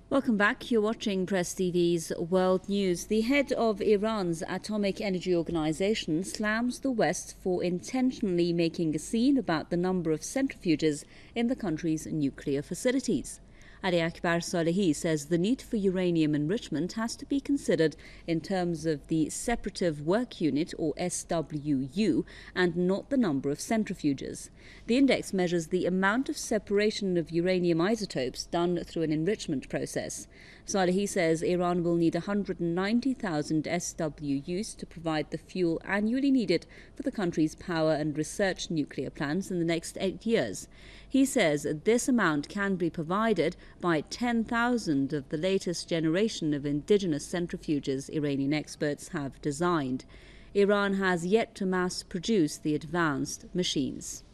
Welcome back. You're watching Press TV's World News. The head of Iran's Atomic Energy Organization slams the West for intentionally making a scene about the number of centrifuges in the country's nuclear facilities. Ali Akbar Salehi says the need for uranium enrichment has to be considered in terms of the Separative Work Unit, or SWU, and not the number of centrifuges. The index measures the amount of separation of uranium isotopes done through an enrichment process. Salehi says Iran will need 190,000 SWUs to provide the fuel annually needed for the country's power and research nuclear plants in the next 8 years. He says this amount can be provided by 10,000 of the latest generation of indigenous centrifuges Iranian experts have designed. Iran has yet to mass produce the advanced machines.